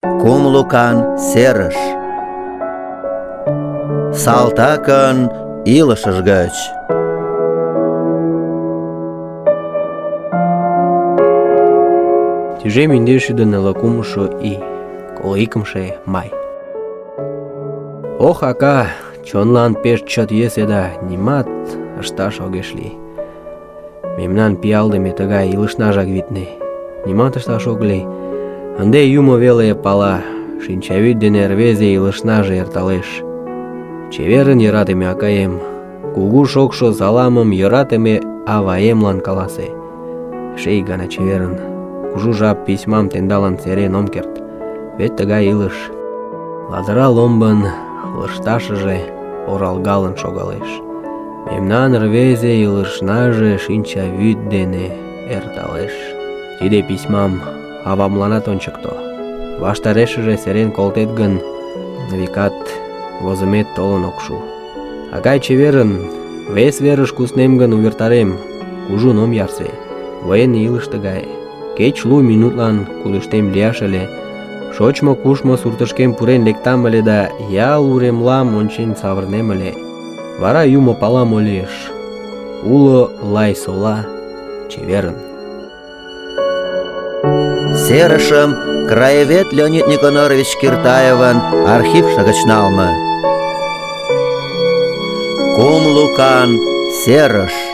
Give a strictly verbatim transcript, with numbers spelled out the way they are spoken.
Кум лукан серыш. Салтакын илышыж гыч. Тӱжем индеш ӱдӧ нылле кумшо ий, коло икымше май. Ох, ака, чонлан пеш чот йӧсӧ да нимат ышташ огеш лий. Мемнан пиалдыме тыгай илышнажак витне. Нимат ышташ ок лий. Ынде юмо веле пала, шинчавӱд дене рвезе илышнаже эрталеш. Чеверын, йӧратыме акаем, кугу шокшо саламым йӧратыме аваемлан каласе. Эше ик гана чеверын. Кужу жап письмам тендалан серен ом керт, вет тыгай илыш. Ладыра ломбын лышташыже оралгалын шогалеш. Мемнан рвезе илышнаже шинчавӱд дене эрталеш. Тиде письмам авамланат ончыкто. Ваштарешыже серен колтет гын, викат возымет толын ок шу. Акай, чеверын, вес верыш куснем гын увертарем, кужун ом ярсе. Военный илыш тыгай. Кеч лу минутлан кудыштем лияш ыле, шочмо-кушмо суртышкем пурен лектам ыле да ял уремлам ончен савырнем ыле. Вара юмо пала мо лиеш. Уло лай сола, чеверын. Серышым краевед Леонид Никонорович Киртаевын архивше гыч налме. Кум лукан серыш.